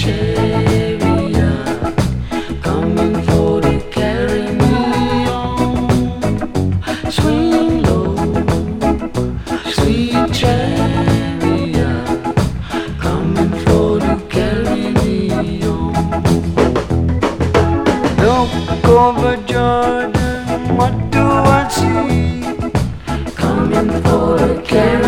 chariot coming for to carry me on. Swing low, sweet chariot coming for to carry me on. Look over Jordan, what do I see? Coming for to carry